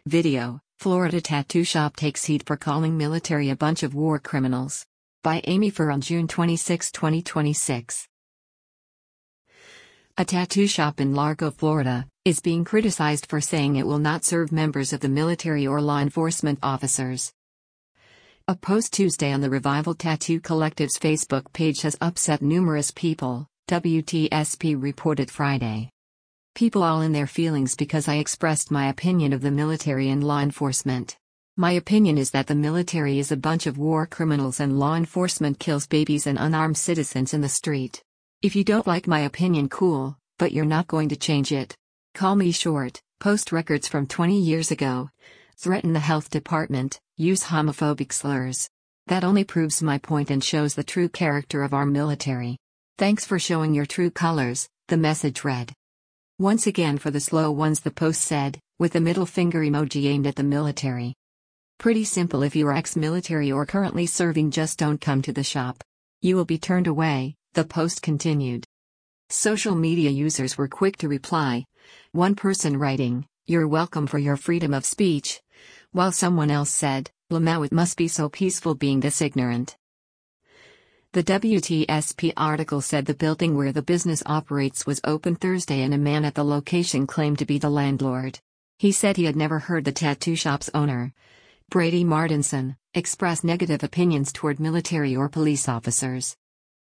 Video: Florida tattoo shop takes heat for calling military a bunch of war criminals. By Amy Fur on June 26, 2026. A tattoo shop in Largo, Florida, is being criticized for saying it will not serve members of the military or law enforcement officers. A post Tuesday on the Revival Tattoo Collective's Facebook page has upset numerous people, WTSP reported Friday. People all in their feelings because I expressed my opinion of the military and law enforcement. My opinion is that the military is a bunch of war criminals and law enforcement kills babies and unarmed citizens in the street. If you don't like my opinion, cool, but you're not going to change it. Call me short, post records from 20 years ago. Threaten the health department, use homophobic slurs. That only proves my point and shows the true character of our military. Thanks for showing your true colors, the message read. Once again for the slow ones, the post said, with a middle finger emoji aimed at the military. Pretty simple. If you are ex-military or currently serving, just don't come to the shop. You will be turned away, the post continued. Social media users were quick to reply. One person writing, "You're welcome for your freedom of speech," while someone else said, "Lamau, it must be so peaceful being this ignorant." The WTSP article said the building where the business operates was open Thursday and a man at the location claimed to be the landlord. He said he had never heard the tattoo shop's owner, Brady Martinson, express negative opinions toward military or police officers.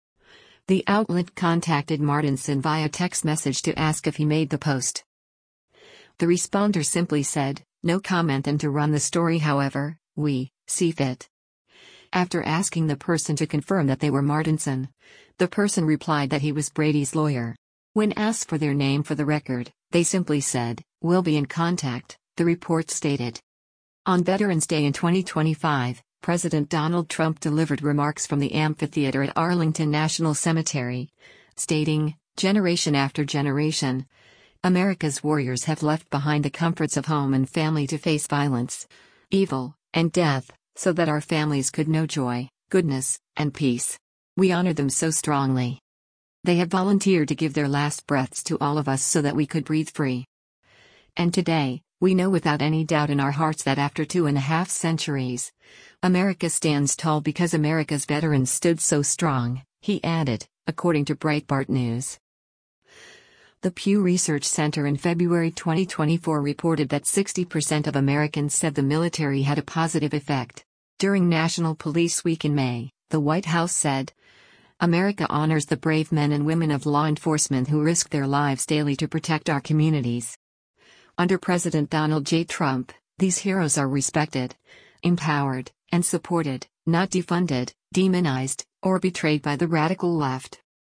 The outlet contacted Martinson via text message to ask if he made the post. The responder simply said, "No comment," and to run the story however we see fit. After asking the person to confirm that they were Martinson, the person replied that he was Brady's lawyer. When asked for their name for the record, they simply said, "We'll be in contact," the report stated. On Veterans Day in 2025, President Donald Trump delivered remarks from the amphitheater at Arlington National Cemetery, stating, "Generation after generation, America's warriors have left behind the comforts of home and family to face violence, evil, and death, so that our families could know joy, goodness, and peace. We honor them so strongly. They have volunteered to give their last breaths to all of us so that we could breathe free. And today, we know without any doubt in our hearts that after 2.5 centuries, America stands tall because America's veterans stood so strong," he added, according to Breitbart News. The Pew Research Center in February 2024 reported that 60% of Americans said the military had a positive effect. During National Police Week in May, the White House said, "America honors the brave men and women of law enforcement who risk their lives daily to protect our communities." Under President Donald J. Trump, these heroes are respected, empowered, and supported, not defunded, demonized, or betrayed by the radical left.